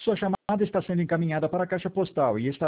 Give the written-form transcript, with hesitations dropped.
sua chamada está sendo encaminhada para a caixa postal e está